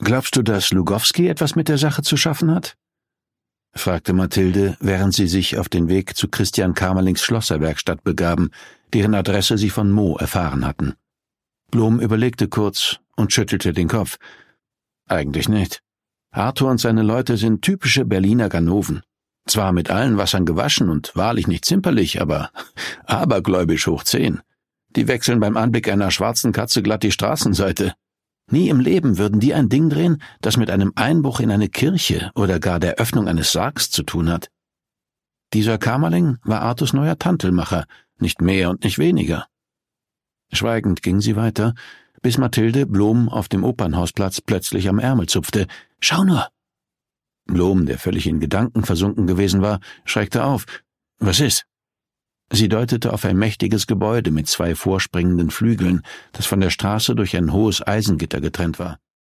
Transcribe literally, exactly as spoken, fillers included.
»Glaubst du, dass Lugowski etwas mit der Sache zu schaffen hat?« fragte Mathilde, während sie sich auf den Weg zu Christian Kamerlings Schlosserwerkstatt begaben, deren Adresse sie von Mo erfahren hatten. Blom überlegte kurz und schüttelte den Kopf. »Eigentlich nicht. Arthur und seine Leute sind typische Berliner Ganoven. Zwar mit allen Wassern gewaschen und wahrlich nicht zimperlich, aber abergläubisch hoch zehn. Die wechseln beim Anblick einer schwarzen Katze glatt die Straßenseite. Nie im Leben würden die ein Ding drehen, das mit einem Einbruch in eine Kirche oder gar der Öffnung eines Sargs zu tun hat. Dieser Kamerling war Arthurs neuer Tantelmacher, nicht mehr und nicht weniger.« Schweigend ging sie weiter, bis Mathilde Blom auf dem Opernhausplatz plötzlich am Ärmel zupfte. »Schau nur!« Blom, der völlig in Gedanken versunken gewesen war, schreckte auf. »Was ist?« Sie deutete auf ein mächtiges Gebäude mit zwei vorspringenden Flügeln, das von der Straße durch ein hohes Eisengitter getrennt war.